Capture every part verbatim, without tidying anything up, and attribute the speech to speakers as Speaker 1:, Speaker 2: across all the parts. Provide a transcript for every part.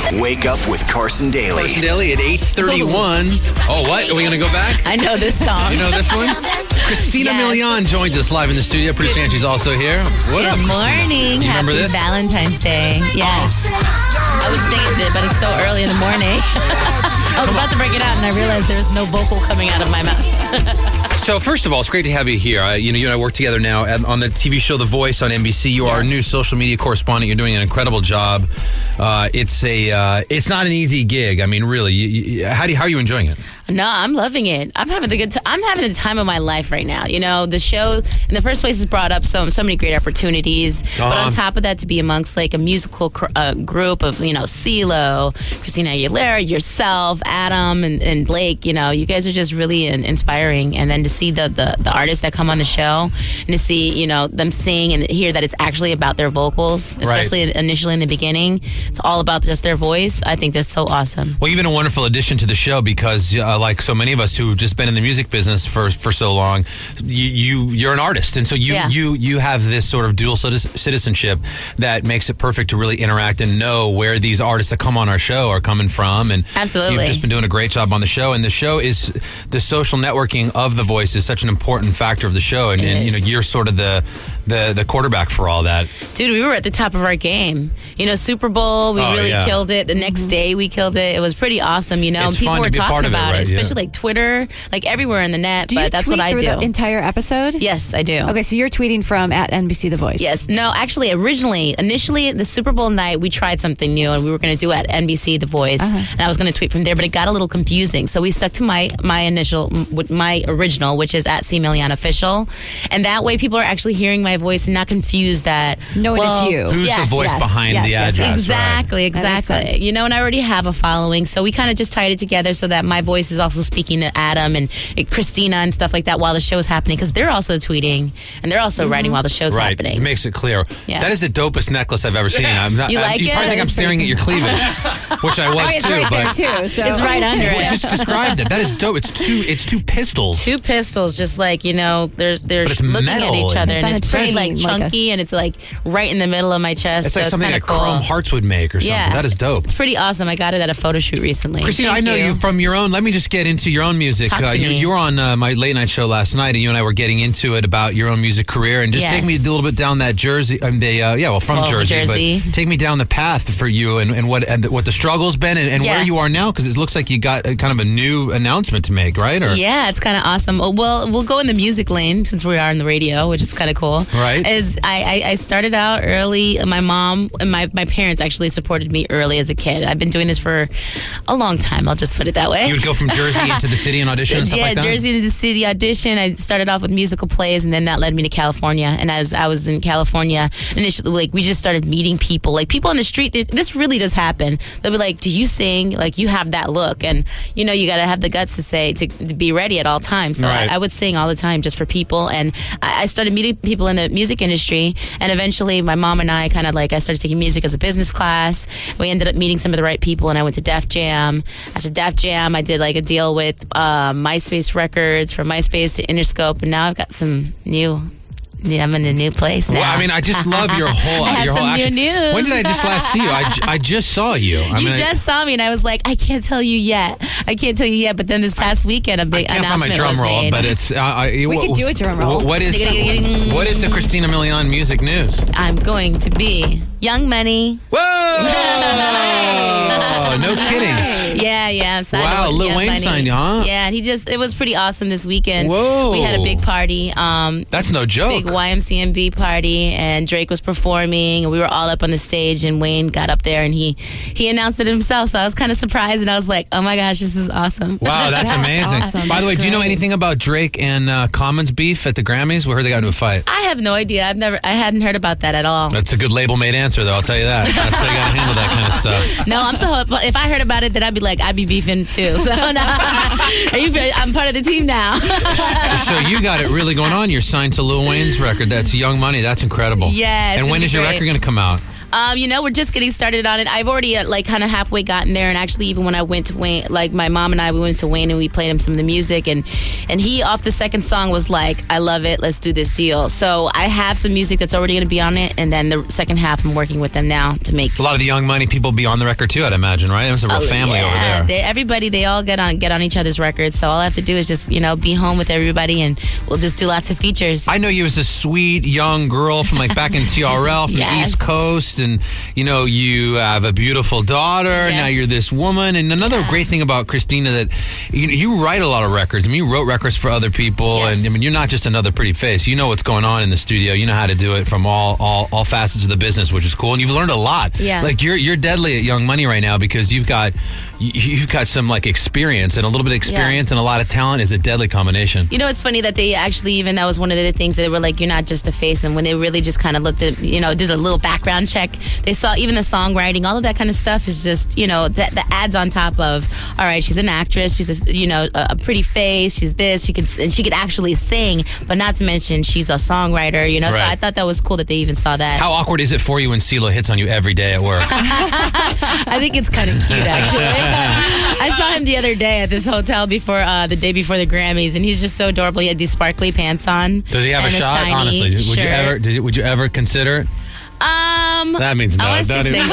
Speaker 1: Wake up with Carson Daly.
Speaker 2: Carson Daly at eight thirty-one. Oh, what? Are we going to go back?
Speaker 3: I know this song.
Speaker 2: You know this one? Christina
Speaker 3: Yes.
Speaker 2: Milian joins us live in the studio. Producer Angie's also here. What
Speaker 3: Good
Speaker 2: up, Christina?
Speaker 3: morning.
Speaker 2: You
Speaker 3: Happy
Speaker 2: remember this?
Speaker 3: Valentine's Day. Yes. I was singing it, but it's so early in the morning. I was about to break it out, and I realized there was no vocal coming out of my mouth.
Speaker 2: So, first of all, it's great to have you here. Uh, you know, you and I work together now at, on the T V show The Voice on N B C. You are our
Speaker 3: Yes.
Speaker 2: new social media correspondent. You're doing an incredible job. Uh, it's a, uh, it's not an easy gig. I mean, really, you, you, how do you, how are you enjoying it?
Speaker 3: No, I'm loving it. I'm having the good. T- I'm having the time of my life right now. You know, the show in the first place has brought up so so many great opportunities.
Speaker 2: Uh-huh.
Speaker 3: But on top of that, to be amongst like a musical cr- uh, group of you know CeeLo, Christina Aguilera, yourself, Adam, and, and Blake. You know, you guys are just really in- inspiring. And then to see the, the the artists that come on the show and to see you know them sing and hear that it's actually about their vocals, especially
Speaker 2: Right.
Speaker 3: initially in the beginning, it's all about just their voice. I think that's so awesome.
Speaker 2: Well, you've been a wonderful addition to the show because, uh, like so many of us who've just been in the music business for, for so long, you, you you're an artist, and so you
Speaker 3: Yeah.
Speaker 2: you you have this sort of dual citi- citizenship that makes it perfect to really interact and know where these artists that come on our show are coming from. And
Speaker 3: Absolutely.
Speaker 2: you've just been doing a great job on the show. And the show is the social networking of The Voice is such an important factor of the show, and,
Speaker 3: It
Speaker 2: and you know
Speaker 3: is.
Speaker 2: you're sort of the the the quarterback for all that.
Speaker 3: Dude, we were at the top of our game. You know, Super Bowl, we
Speaker 2: Oh,
Speaker 3: really
Speaker 2: yeah.
Speaker 3: killed it. The next day, we killed it. It was pretty awesome, you know.
Speaker 2: It's
Speaker 3: People
Speaker 2: fun to
Speaker 3: were
Speaker 2: be a
Speaker 3: talking
Speaker 2: part of it,
Speaker 3: about it,
Speaker 2: right? Yeah.
Speaker 3: especially like Twitter, like everywhere in the net.
Speaker 4: Do
Speaker 3: but
Speaker 4: you
Speaker 3: that's
Speaker 4: tweet
Speaker 3: what I
Speaker 4: through
Speaker 3: do.
Speaker 4: the entire episode?
Speaker 3: Yes, I do.
Speaker 4: Okay, so you're tweeting from at N B C The Voice.
Speaker 3: Yes. No, actually, originally, initially, the Super Bowl night, we tried something new, and we were going to do it at N B C The Voice,
Speaker 4: Uh-huh.
Speaker 3: and I was going to tweet from there, but it got a little confusing. So we stuck to my my initial, my original, which is at C Milian Official, and that way, people are actually hearing my voice and not confused that
Speaker 4: Knowing
Speaker 3: well,
Speaker 4: it's you.
Speaker 2: Who's
Speaker 3: yes,
Speaker 2: the voice
Speaker 4: yes,
Speaker 2: behind
Speaker 4: yes,
Speaker 2: the
Speaker 4: yes,
Speaker 2: address?
Speaker 3: Exactly,
Speaker 4: That makes
Speaker 3: exactly.
Speaker 4: sense.
Speaker 3: You know, and I already have a following, so we kind of just tied it together so that my voice is also speaking to Adam and uh, Christina and stuff like that while the show is happening, because they're also tweeting and they're also writing while the show's
Speaker 2: Right,
Speaker 3: happening.
Speaker 2: it makes it clear.
Speaker 3: Yeah.
Speaker 2: That is the dopest necklace I've ever seen. I'm not.
Speaker 3: You
Speaker 2: I'm-
Speaker 3: like
Speaker 2: you
Speaker 3: it?
Speaker 2: probably think I'm
Speaker 4: That is
Speaker 2: staring at
Speaker 4: pretty
Speaker 2: your cleavage, which I was
Speaker 4: Oh, it's
Speaker 2: too.
Speaker 4: right
Speaker 2: but
Speaker 4: there too. So
Speaker 3: It's right under
Speaker 2: Well,
Speaker 3: it.
Speaker 2: just describe that. That is dope. It's two. It's two pistols.
Speaker 3: Two pistols, just like you know, there's they're
Speaker 2: But it's
Speaker 3: looking
Speaker 2: metal
Speaker 3: at each
Speaker 2: and-
Speaker 3: other,
Speaker 4: It's
Speaker 3: and
Speaker 4: on a
Speaker 3: it's pretty like
Speaker 4: chain, like a-
Speaker 3: chunky, and it's like right in the middle of my chest.
Speaker 2: It's
Speaker 3: so
Speaker 2: like something
Speaker 3: kinda
Speaker 2: that
Speaker 3: cool.
Speaker 2: Chrome Hearts would make or something.
Speaker 3: Yeah.
Speaker 2: That is dope.
Speaker 3: It's pretty awesome. I got it at a photo shoot recently.
Speaker 2: Christina,
Speaker 3: Thank
Speaker 2: I know you. from your own. Let me just get into your own music.
Speaker 3: Talk to
Speaker 2: Uh, you,
Speaker 3: me.
Speaker 2: you were on uh, my late night show last night, and you and I were getting into it about your own music career. And just take me a
Speaker 3: Yes.
Speaker 2: little bit down that Jersey. Um, the uh, yeah, well, from
Speaker 3: Oh,
Speaker 2: Jersey,
Speaker 3: Jersey.
Speaker 2: but take me down the path for you and, and what and what the struggle's been and, and
Speaker 3: Yeah.
Speaker 2: where you are now, because it looks like you got a, kind of a new announcement to make, right? Or
Speaker 3: Yeah, it's kind of awesome. Oh, Well, we'll go in the music lane since we are in the radio, which is kind of cool.
Speaker 2: Right.
Speaker 3: Is I, I, I started out early. My mom and my, my parents actually supported me early as a kid. I've been doing this for a long time. I'll just put it that way.
Speaker 2: you would go from Jersey into the city and audition and stuff
Speaker 3: yeah,
Speaker 2: like that.
Speaker 3: Jersey to the city audition. I started off with musical plays, and then that led me to California. And as I was in California, initially, like we just started meeting people, like people on the street. th- This really does happen. They'll be like, "Do you sing? Like you have that look?" And you know, you got to have the guts to say to, to be ready at all times. So
Speaker 2: Right.
Speaker 3: I, I would sing all the time just for people, and I, I started meeting people in the music industry. And eventually, my mom and I kind of like I started taking music as a business class. We ended up meeting some of the right people, and I went to Def Jam. After Def Jam, I did like a deal with uh, MySpace Records, from MySpace to Interscope, and now I've got some new. Yeah, I'm in a new place now.
Speaker 2: Well, I mean, I just love your whole
Speaker 3: I have
Speaker 2: your whole
Speaker 3: some new
Speaker 2: action.
Speaker 3: news.
Speaker 2: When did I just last see you? I, j- I just saw you. I
Speaker 3: You
Speaker 2: mean, I-
Speaker 3: just saw me, and I was like, I can't tell you yet. I can't tell you yet. But then this past weekend, a
Speaker 2: I
Speaker 3: big
Speaker 2: can't find my
Speaker 3: announcement
Speaker 2: drum
Speaker 3: was
Speaker 2: roll,
Speaker 3: made.
Speaker 2: but it's. Uh, I,
Speaker 4: We
Speaker 2: what,
Speaker 4: could do a drum roll.
Speaker 2: What is what is the Christina Milian music news?
Speaker 3: I'm going to be Young Money.
Speaker 2: Whoa! No kidding.
Speaker 3: Yeah, yeah. signed
Speaker 2: Wow,
Speaker 3: with
Speaker 2: Lil
Speaker 3: Young
Speaker 2: Wayne
Speaker 3: Money.
Speaker 2: signed you, huh?
Speaker 3: Yeah, and he just, it was pretty awesome this weekend.
Speaker 2: Whoa.
Speaker 3: We had a big party. Um,
Speaker 2: That's no joke.
Speaker 3: Big Y M C M B party, and Drake was performing, and we were all up on the stage, and Wayne got up there and he he announced it himself. So I was kind of surprised, and I was like, oh my gosh, this is awesome.
Speaker 2: Wow, that's
Speaker 4: That's
Speaker 2: amazing.
Speaker 4: awesome.
Speaker 2: By the way,
Speaker 4: That's
Speaker 2: do you know
Speaker 4: great.
Speaker 2: anything about Drake and uh, Common's beef at the Grammys? We heard they got into a fight.
Speaker 3: I have no idea. I've never, I hadn't heard about that at all.
Speaker 2: That's a good label-made answer, though. I'll tell you that. That's how you got to handle that kind of stuff.
Speaker 3: No, I'm so. If I heard about it, then I'd be like, I'd be beefing too. So no, are you? I'm part of the team now.
Speaker 2: So you got it really going on. You're signed to Lil Wayne's record. That's Young Money. That's incredible.
Speaker 3: Yeah, it's
Speaker 2: And when
Speaker 3: gonna
Speaker 2: is
Speaker 3: be
Speaker 2: your
Speaker 3: great.
Speaker 2: record going to come out?
Speaker 3: Um, you know, we're just getting started on it. I've already uh, like kind of halfway gotten there, and actually, even when I went to Wayne, like my mom and I, we went to Wayne and we played him some of the music, and and he off the second song was like, "I love it, let's do this deal." So I have some music that's already going to be on it, and then the second half, I'm working with them now to make.
Speaker 2: A lot of the Young Money people be on the record too, I'd imagine, right? It was a real
Speaker 3: Oh,
Speaker 2: family
Speaker 3: yeah.
Speaker 2: over there.
Speaker 3: They, everybody, they all get on get on each other's records. So all I have to do is just you know be home with everybody, and we'll just do lots of features.
Speaker 2: I know you as a sweet young girl from like back in T R L from
Speaker 3: Yes.
Speaker 2: the East Coast, and you know you have a beautiful daughter.
Speaker 3: Yes.
Speaker 2: Now you're this woman, and another
Speaker 3: Yeah.
Speaker 2: great thing about Christina that you, you write a lot of records. I mean, you wrote records for other people,
Speaker 3: Yes.
Speaker 2: and I mean, you're not just another pretty face. You know what's going on in the studio. You know how to do it from all all, all facets of the business, which is cool, and you've learned a lot.
Speaker 3: Yeah.
Speaker 2: Like you're you're deadly at Young Money right now because you've got you- you've got some like experience, and a little bit of experience and a lot of talent is a deadly combination.
Speaker 3: You know, it's funny that they actually, even that was one of the things that they were like, you're not just a face. And when they really just kind of looked at, you know, did a little background check, they saw even the songwriting, all of that kind of stuff is just, you know, th- the ads on top of, all right, she's an actress, she's a, you know, a, a pretty face, she's this, she could, and she could actually sing, but not to mention she's a songwriter, you know, so
Speaker 2: Right.
Speaker 3: I thought that was cool that they even saw that.
Speaker 2: How awkward is it for you when CeeLo hits on you every day at work?
Speaker 3: I think it's kind of cute, actually. I saw him the other day at this hotel before uh, the day before the Grammys, and he's just so adorable. He had these sparkly pants on.
Speaker 2: Does he have
Speaker 3: and
Speaker 2: a shot?
Speaker 3: shiny
Speaker 2: Honestly, would you
Speaker 3: shirt.
Speaker 2: ever? Did you, would you ever consider it?
Speaker 3: Um,
Speaker 2: That means no.
Speaker 3: I want to
Speaker 2: Don't
Speaker 3: stay
Speaker 2: even-
Speaker 3: single.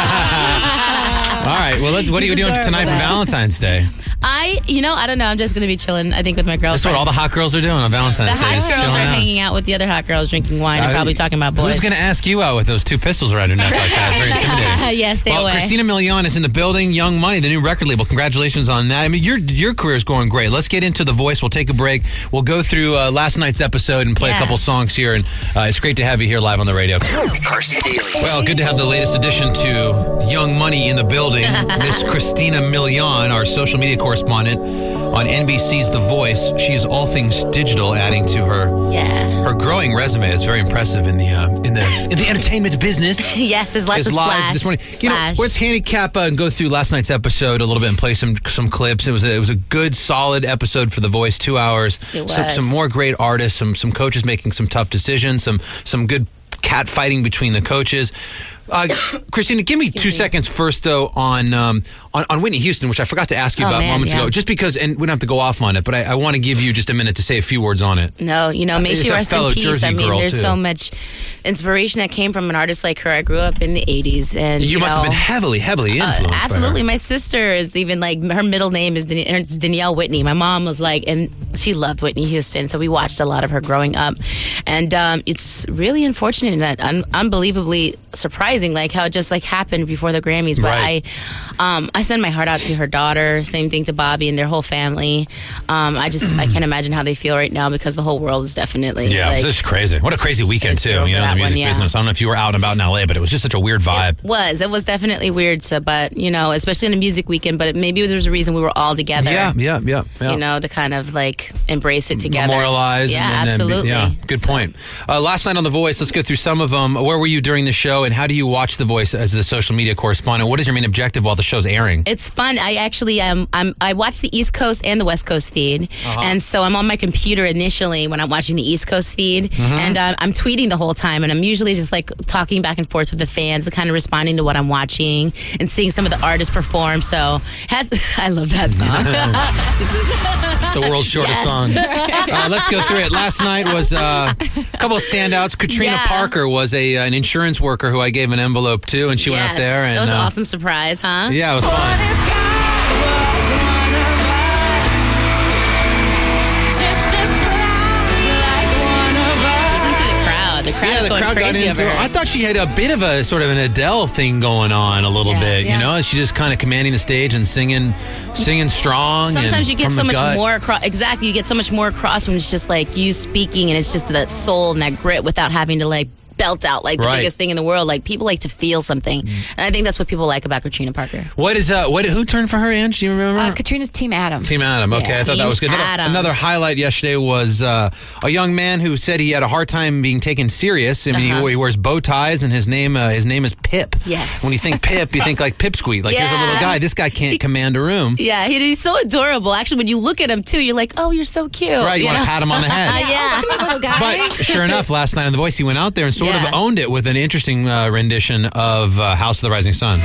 Speaker 2: All right. Well, let's, what are you
Speaker 3: He's
Speaker 2: doing
Speaker 3: adorable,
Speaker 2: tonight for
Speaker 3: though.
Speaker 2: Valentine's Day?
Speaker 3: I, you know, I don't know. I'm just gonna be chilling. I think with my girlfriends.
Speaker 2: That's what all the hot girls are doing on Valentine's
Speaker 3: The
Speaker 2: Day.
Speaker 3: hot
Speaker 2: just
Speaker 3: girls
Speaker 2: chilling
Speaker 3: are
Speaker 2: out.
Speaker 3: hanging out with the other hot girls, drinking wine, and
Speaker 2: Uh,
Speaker 3: probably talking about boys.
Speaker 2: Who's going to ask you out with those two pistols around your neck like that? Very intimidating.
Speaker 3: Yeah, stay
Speaker 2: well,
Speaker 3: away.
Speaker 2: Christina Milian is in the building. Young Money, the new record label. Congratulations on that. I mean, your your career is going great. Let's get into The Voice. We'll take a break. We'll go through uh, last night's episode and play
Speaker 3: Yeah.
Speaker 2: a couple songs here. And uh, it's great to have you here live on the radio.
Speaker 1: Carson Daly.
Speaker 2: Well, good to have the latest addition to Young Money in the building. Miss Christina Milian, our social media correspondent on N B C's The Voice. She is all things digital, adding to her
Speaker 3: Yeah.
Speaker 2: her growing resume. It's very impressive in the uh, in the in the entertainment business.
Speaker 3: Yes, there's lots
Speaker 2: It's
Speaker 3: of
Speaker 2: live
Speaker 3: slash.
Speaker 2: this morning. You know,
Speaker 3: slash.
Speaker 2: let's handicap uh, and go through last night's episode a little bit and play some some clips. It was a, it was a good, solid episode for The Voice. Two hours.
Speaker 3: It
Speaker 2: Some,
Speaker 3: was.
Speaker 2: some more great artists. Some some coaches making some tough decisions. Some some good cat fighting between the coaches. Uh, Christina, give me two
Speaker 3: me.
Speaker 2: seconds first, though, on, um, on on Whitney Houston, which I forgot to ask you
Speaker 3: Oh,
Speaker 2: about
Speaker 3: man,
Speaker 2: moments
Speaker 3: yeah.
Speaker 2: ago. Just because, and we don't have to go off on it, but I, I want to give you just a minute to say a few words on it.
Speaker 3: No, you know, may
Speaker 2: It's
Speaker 3: she
Speaker 2: a
Speaker 3: rest
Speaker 2: fellow
Speaker 3: in peace.
Speaker 2: Jersey
Speaker 3: I mean,
Speaker 2: girl,
Speaker 3: there's
Speaker 2: too.
Speaker 3: so much inspiration that came from an artist like her. I grew up in the eighties, and
Speaker 2: You,
Speaker 3: you,
Speaker 2: must
Speaker 3: know,
Speaker 2: have been heavily, heavily
Speaker 3: Uh,
Speaker 2: influenced. by her.
Speaker 3: absolutely. My sister is even like, her middle name is Dan- it's Danielle Whitney. My mom was like, and she loved Whitney Houston, so we watched a lot of her growing up. And um, it's really unfortunate and that un- unbelievably surprising, like how it just like happened before the Grammys. But
Speaker 2: Right.
Speaker 3: I, um, I send my heart out to her daughter. Same thing to Bobby and their whole family. Um, I just I can't imagine how they feel right now because the whole world is definitely
Speaker 2: Yeah,
Speaker 3: like,
Speaker 2: this is crazy. What a crazy weekend,
Speaker 3: it's
Speaker 2: too,
Speaker 3: over
Speaker 2: you know, in the
Speaker 3: that
Speaker 2: music
Speaker 3: one, yeah.
Speaker 2: business. I don't know if you were out and about in L A, but it was just such a weird vibe.
Speaker 3: It was. It was definitely weird. So, but you know, especially in a music weekend. But it, maybe there was a reason we were all together.
Speaker 2: yeah, yeah, yeah, yeah.
Speaker 3: You know, to kind of like embrace it together.
Speaker 2: Memorialize.
Speaker 3: Yeah,
Speaker 2: and, and,
Speaker 3: absolutely.
Speaker 2: yeah, good
Speaker 3: So-
Speaker 2: point. Uh, last night on The Voice, let's go through some of them. Where were you during the show, and how do you watch The Voice as the social media correspondent? What is your main objective while the show's airing?
Speaker 3: It's fun. I actually um I'm I watch the East Coast and the West Coast feed, and so I'm on my computer initially when I'm watching the East Coast feed, and uh, I'm tweeting the whole time, and I'm usually just like talking back and forth with the fans, and kind of responding to what I'm watching and seeing some of the artists perform. So has I love that song.
Speaker 2: It's the world's shortest
Speaker 3: Yes.
Speaker 2: song. Uh, let's go through it. Last night was uh, a couple of standouts. Katrina
Speaker 3: Yeah.
Speaker 2: Parker was a uh, an insurance worker who I gave an envelope to, and she went up
Speaker 3: Yes.
Speaker 2: there. And
Speaker 3: That was an
Speaker 2: uh,
Speaker 3: awesome surprise, huh?
Speaker 2: Yeah, it was fun.
Speaker 3: Listen to the crowd. The crowd
Speaker 2: Yeah,
Speaker 3: is
Speaker 2: the
Speaker 3: going
Speaker 2: crowd got
Speaker 3: crazy
Speaker 2: into
Speaker 3: over
Speaker 2: it.
Speaker 3: her.
Speaker 2: I thought she had a bit of a sort of an Adele thing going on a little
Speaker 3: Yeah,
Speaker 2: bit,
Speaker 3: yeah.
Speaker 2: you know? She just kind of commanding the stage and singing singing strong.
Speaker 3: Sometimes
Speaker 2: and
Speaker 3: you get
Speaker 2: from
Speaker 3: so
Speaker 2: the
Speaker 3: much
Speaker 2: gut.
Speaker 3: more across. Exactly, you get so much more across when it's just like you speaking, and it's just that soul and that grit without having to like belt out like the
Speaker 2: Right.
Speaker 3: biggest thing in the world. Like people like to feel something, and I think that's what people like about Katrina Parker.
Speaker 2: What is uh what who turned for her, Ange? Do you remember?
Speaker 4: Uh, Katrina's Team Adam.
Speaker 2: Team Adam. Okay,
Speaker 3: Yeah.
Speaker 2: I thought that was good.
Speaker 3: Team
Speaker 2: Another,
Speaker 3: Adam.
Speaker 2: another highlight yesterday was uh, a young man who said he had a hard time being taken serious. I mean,
Speaker 3: Uh-huh.
Speaker 2: he, he wears bow ties, and his name uh, his name is Pip.
Speaker 3: Yes.
Speaker 2: When you think Pip, you think like Pipsqueak. Like here's a little
Speaker 3: Yeah.
Speaker 2: guy. This guy can't command a room.
Speaker 3: Yeah, he, he's so adorable. Actually, when you look at him too, you're like, oh, you're so cute.
Speaker 2: Right, you, want to
Speaker 3: know?
Speaker 2: pat him on the head.
Speaker 3: yeah.
Speaker 4: Sweet little guy.
Speaker 2: But sure enough, last night on The Voice, he went out there and sort
Speaker 3: Yeah.
Speaker 2: of owned it with an interesting uh, rendition of uh, House of the Rising Sun.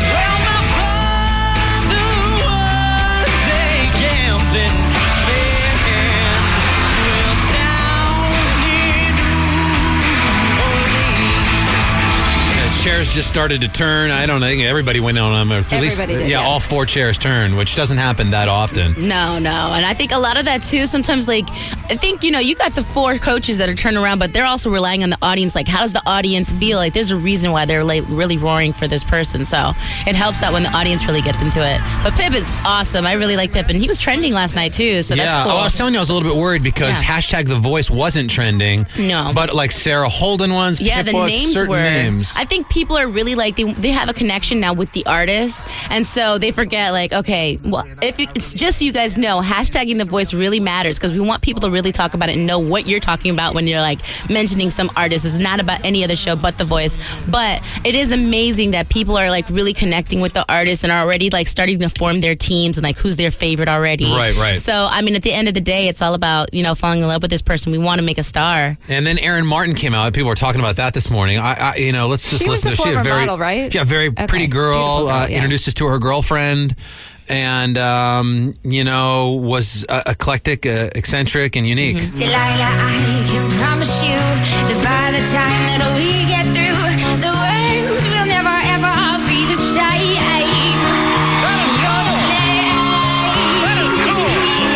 Speaker 2: Chairs just started to turn. I don't know. I think everybody went on them. Or at least,
Speaker 4: Everybody did,
Speaker 2: yeah,
Speaker 4: yeah.
Speaker 2: all four chairs turned, which doesn't happen that often.
Speaker 3: No, no. And I think a lot of that too, sometimes like, I think, you know, you got the four coaches that are turning around, but they're also relying on the audience. Like, how does the audience feel? Like, there's a reason why they're like really roaring for this person. So it helps out when the audience really gets into it. But Pip is awesome. I really like Pip. And he was trending last night too. So
Speaker 2: yeah.
Speaker 3: that's cool.
Speaker 2: Oh, I was telling you I was a little bit worried because
Speaker 3: Yeah.
Speaker 2: hashtag The Voice wasn't trending.
Speaker 3: No.
Speaker 2: But like Sarah Holden ones,
Speaker 3: Yeah,
Speaker 2: Pip
Speaker 3: the
Speaker 2: was,
Speaker 3: names
Speaker 2: certain
Speaker 3: were.
Speaker 2: names.
Speaker 3: I think people are really like they they have a connection now with the artist, and so they forget like okay, well, if you, it's just so you guys know, hashtagging The Voice really matters because we want people to really talk about it and know what you're talking about when you're like mentioning some artist. It's not about any other show but The Voice, but it is amazing that people are like really connecting with the artist and are already like starting to form their teams and like who's their favorite already.
Speaker 2: Right, right.
Speaker 3: So I mean, at the end of the day, it's all about you know falling in love with this person. We want to make a star.
Speaker 2: And then Aaron Martin came out. People were talking about that this morning. I, I you know, let's just
Speaker 4: She was
Speaker 2: listen
Speaker 4: a
Speaker 2: to. She had
Speaker 4: former
Speaker 2: very,
Speaker 4: model, right?
Speaker 2: Yeah, very
Speaker 4: Okay.
Speaker 2: pretty girl.
Speaker 4: Beautiful girl,
Speaker 2: uh,
Speaker 4: yeah.
Speaker 2: Introduced us to her girlfriend, and um, you know, was uh, eclectic, uh, eccentric, and unique.
Speaker 3: Mm-hmm.
Speaker 5: Delilah, I can promise you that by the time that we get through, the world will never ever be the same. You're the flame. That is cool.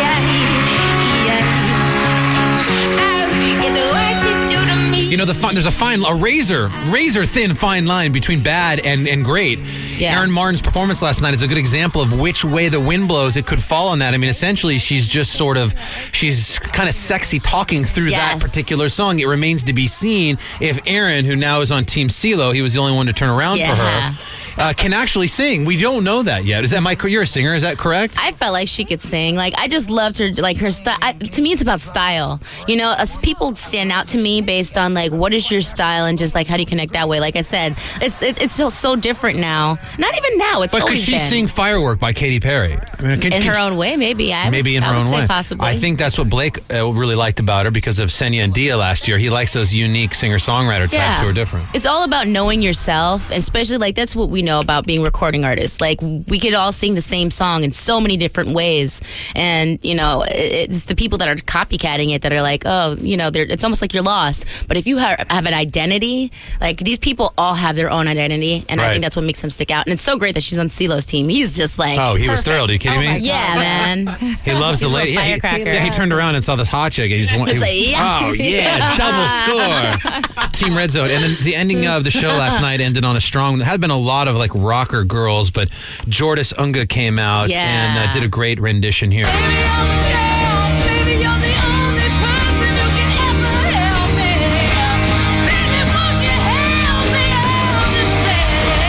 Speaker 5: Yeah, yeah. Oh, it's what you do to me.
Speaker 2: You know, the fun, there's a fine, a razor, razor thin fine line between bad and, and great.
Speaker 3: Yeah.
Speaker 2: Aaron Martin's performance last night is a good example of which way the wind blows. It could fall on that. I mean, essentially, she's just sort of, she's kind of sexy talking through that
Speaker 3: Yes.
Speaker 2: particular song. It remains to be seen if Aaron, who now is on Team CeeLo, he was the only one to turn around
Speaker 3: Yeah.
Speaker 2: for her, uh, can actually sing. We don't know that yet. Is that Mike? You're a singer. Is that correct?
Speaker 3: I felt like she could sing. Like I just loved her. Like her style. To me, it's about style. You know, as people stand out to me based on like what is your style and just like how do you connect that way. Like I said, it's it, it's still so different now. Not even now. It's
Speaker 2: but could
Speaker 3: always
Speaker 2: she
Speaker 3: been.
Speaker 2: sing "Firework" by Katy Perry? I mean, can-
Speaker 3: in
Speaker 2: can
Speaker 3: her
Speaker 2: she-
Speaker 3: own way? Maybe. I
Speaker 2: Maybe in
Speaker 3: I
Speaker 2: her
Speaker 3: would
Speaker 2: own
Speaker 3: say
Speaker 2: way.
Speaker 3: Possibly.
Speaker 2: I think that's what Blake uh, really liked about her because of Senya and Dia last year. He likes those unique singer-songwriter types who are different.
Speaker 3: It's all about knowing yourself, and especially like that's what we know about being recording artists. Like we could all sing the same song in so many different ways, and you know it- it's the people that are copycatting it that are like, oh, you know, they're, it's almost like you're lost. But if you have, have an identity, like these people all have their own identity, and I
Speaker 2: Right.
Speaker 3: think that's what makes them stick out. And it's so great that she's on CeeLo's team. He's just like,
Speaker 2: Oh, he was thrilled. Are you kidding
Speaker 4: Oh my
Speaker 2: me?
Speaker 4: God.
Speaker 3: yeah, man.
Speaker 2: He loves the
Speaker 3: He's a
Speaker 2: lady.
Speaker 3: little
Speaker 2: Yeah, he,
Speaker 3: firecracker.
Speaker 2: yeah, he turned around and saw this hot chick. And he just went,
Speaker 3: He's
Speaker 2: he was-
Speaker 3: like, yes.
Speaker 2: Oh, yeah, double score. Team Red Zone. And then the ending of the show last night ended on a strong, there had been a lot of like rocker girls, but Jordis Unga came out
Speaker 3: Yeah.
Speaker 2: and uh, did a great rendition here.
Speaker 5: Baby, I'm a girl. Baby, you're the only person who can ever help me. Baby, won't you help me understand?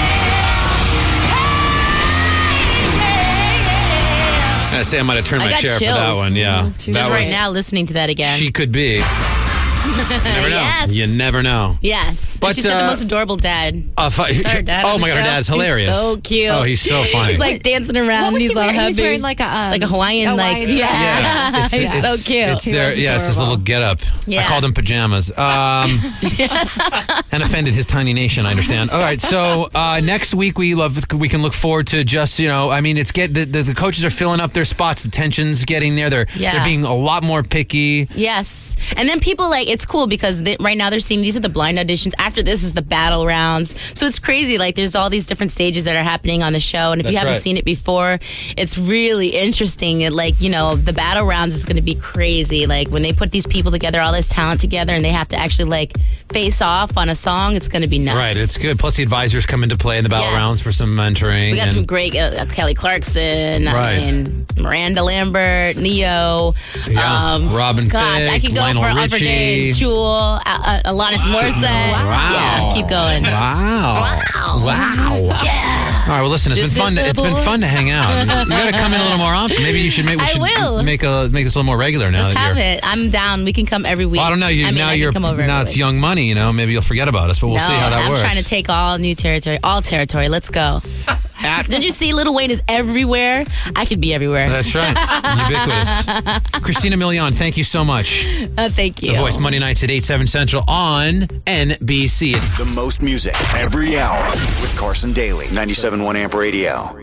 Speaker 5: Hey, yeah.
Speaker 2: I say I might have turned
Speaker 3: I
Speaker 2: my
Speaker 3: got
Speaker 2: chair for that
Speaker 3: chills.
Speaker 2: one. Yeah.
Speaker 4: She
Speaker 2: That
Speaker 3: Just
Speaker 2: was-
Speaker 3: right now listening to that again.
Speaker 2: She could be. You never know.
Speaker 3: Yes.
Speaker 2: You never know.
Speaker 3: yes,
Speaker 2: But,
Speaker 3: she's got
Speaker 2: uh,
Speaker 3: the most adorable dad.
Speaker 2: Uh, fi-
Speaker 3: Saw her dad
Speaker 2: oh
Speaker 3: on
Speaker 2: my
Speaker 3: the
Speaker 2: God, her
Speaker 3: show.
Speaker 2: dad's
Speaker 3: He's
Speaker 2: hilarious.
Speaker 3: so cute.
Speaker 2: Oh, he's so funny.
Speaker 3: He's like dancing around.
Speaker 4: What was
Speaker 3: He's
Speaker 4: he
Speaker 3: all
Speaker 4: wearing? He was
Speaker 3: happy.
Speaker 4: wearing like a um,
Speaker 3: like a Hawaiian, like
Speaker 4: Hawaiian
Speaker 3: yeah,
Speaker 2: Yeah, it's,
Speaker 3: he's
Speaker 2: it's,
Speaker 3: so cute.
Speaker 2: It's
Speaker 4: He
Speaker 2: their,
Speaker 4: was
Speaker 2: yeah, it's his little
Speaker 4: adorable.
Speaker 2: get up. I
Speaker 3: Yeah.
Speaker 2: called him pajamas. Um, and offended his tiny nation. I understand. All right, so uh, next week we love we can look forward to just you know I mean it's get the, the, the coaches are filling up their spots. The tension's getting there. They're
Speaker 3: Yeah.
Speaker 2: they're being a lot more picky.
Speaker 3: Yes, and then people like it's cool because they, right now they're seeing these are the blind auditions. After this is the battle rounds, so it's crazy. Like there's all these different stages that are happening on the show, and if you
Speaker 2: That's
Speaker 3: haven't
Speaker 2: right.
Speaker 3: seen it before, it's really interesting. It, like you know, the battle rounds is going to be crazy. Like when they put these people together, all this talent together, and they have to actually like face off on a song, it's going to be nuts.
Speaker 2: Right, it's good. Plus the advisors come into play in the battle
Speaker 3: Yes.
Speaker 2: rounds for some mentoring.
Speaker 3: We got
Speaker 2: and-
Speaker 3: some great uh, Kelly Clarkson,
Speaker 2: Right.
Speaker 3: I mean, Miranda Lambert, Neo,
Speaker 2: Yeah.
Speaker 3: um,
Speaker 2: Robin
Speaker 3: gosh, I
Speaker 2: Thicke,
Speaker 3: could go
Speaker 2: Lionel
Speaker 3: for Upper
Speaker 2: Richie.
Speaker 3: Days, Jewel, uh, uh, Alanis Morissette.
Speaker 2: Wow.
Speaker 3: Yeah, keep going.
Speaker 2: Wow. Wow. All right. Well, listen. It's
Speaker 3: This
Speaker 2: been fun.
Speaker 3: is
Speaker 2: To,
Speaker 3: the
Speaker 2: it's been
Speaker 3: voice.
Speaker 2: fun to hang out. You got to come in a little more often. Maybe you should make. We
Speaker 3: I
Speaker 2: should
Speaker 3: will.
Speaker 2: make a make this a little more regular now.
Speaker 3: Let's
Speaker 2: that
Speaker 3: have
Speaker 2: you're,
Speaker 3: it. I'm down. We can come every week.
Speaker 2: Well, I don't know. You
Speaker 3: I mean,
Speaker 2: now
Speaker 3: I can
Speaker 2: you're
Speaker 3: come over
Speaker 2: now
Speaker 3: every
Speaker 2: it's
Speaker 3: week.
Speaker 2: young money. You know, maybe you'll forget about us, but we'll
Speaker 3: no,
Speaker 2: see how that
Speaker 3: I'm
Speaker 2: works.
Speaker 3: trying to take all new territory, all territory. Let's go.
Speaker 2: At
Speaker 3: Did you see Lil Wayne is everywhere? I could be everywhere.
Speaker 2: That's right. Ubiquitous. Christina Milian, thank you so much.
Speaker 3: Uh, thank you.
Speaker 2: The Voice, Monday nights at eight, seven Central on N B C.
Speaker 1: The most music every hour with Carson Daly. ninety-seven point one Amp Radio.